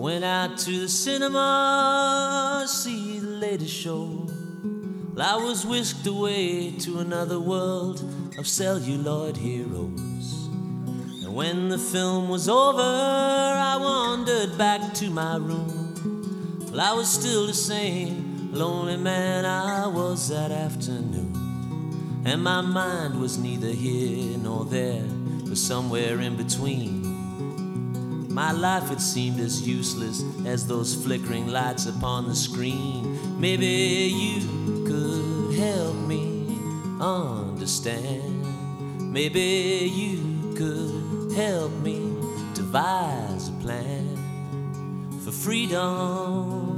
went out to the cinema, see the latest show. I was whisked away to another world of celluloid heroes. And when the film was over, I wandered back to my room. Well, I was still the same lonely man I was that afternoon. And my mind was neither here nor there, but somewhere in between. My life, it seemed as useless as those flickering lights upon the screen. Maybe you could help me understand. Maybe you could help me devise a plan for freedom.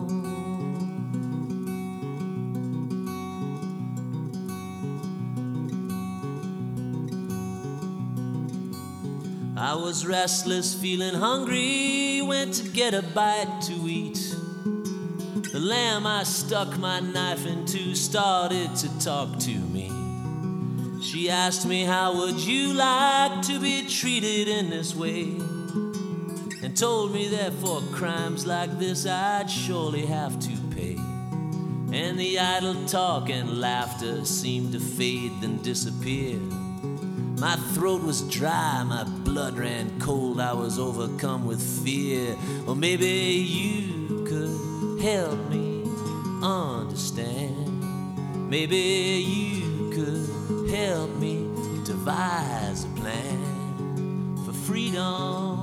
I was restless, feeling hungry, went to get a bite to eat. The lamb I stuck my knife into started to talk to me. She asked me, how would you like to be treated in this way? And told me that for crimes like this I'd surely have to pay. And the idle talk and laughter seemed to fade then disappear. My throat was dry, my blood ran cold, I was overcome with fear. Or maybe you could help me understand. Maybe you could help me devise a plan for freedom.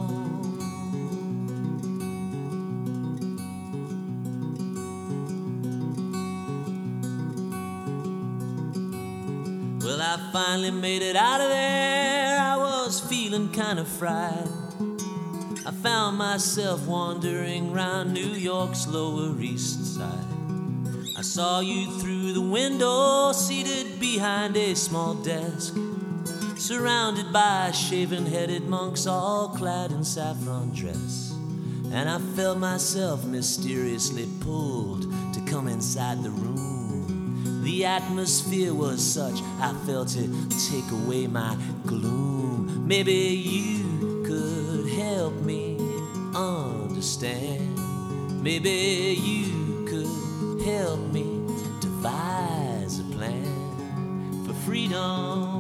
Well, I finally made it out of there. I was feeling kind of fried. I found myself wandering round New York's Lower East Side. I saw you through the window, seated behind a small desk, surrounded by shaven-headed monks all clad in saffron dress. And I felt myself mysteriously pulled to come inside the room. The atmosphere was such, I felt it take away my gloom. Maybe you could help me understand. Maybe you could help me devise a plan for freedom.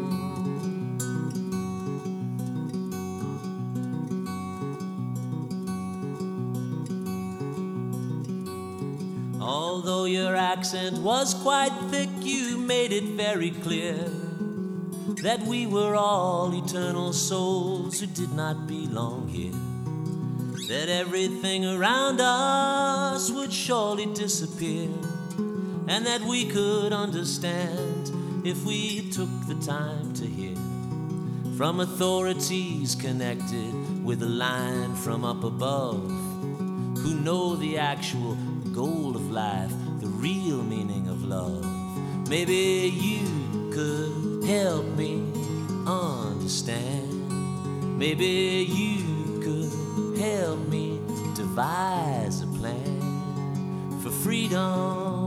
Although your accent was quite thick, you made it very clear that we were all eternal souls who did not belong here. That everything around us would surely disappear, and that we could understand if we took the time to hear from authorities connected with a line from up above, who know the actual goal of life, the real meaning of love. Maybe you could help me understand. Maybe you could help me devise a plan for freedom.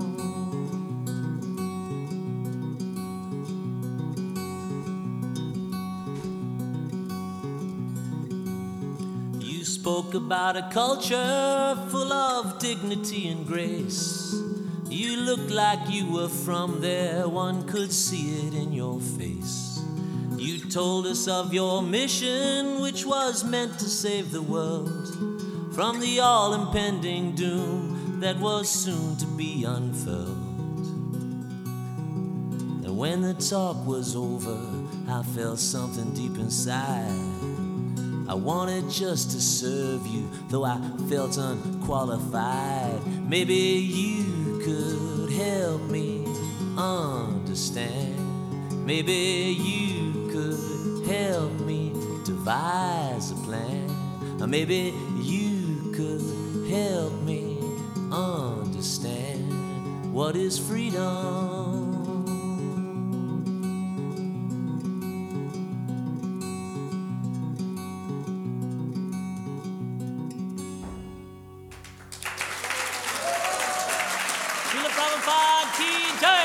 Spoke about a culture full of dignity and grace. You looked like you were from there, one could see it in your face. You told us of your mission, which was meant to save the world from the all-impending doom that was soon to be unfurled. And when the talk was over, I felt something deep inside. I wanted just to serve you, though I felt unqualified. Maybe you could help me understand. Maybe you could help me devise a plan. Or maybe you could help me understand what is freedom. Prabhupada ki jai.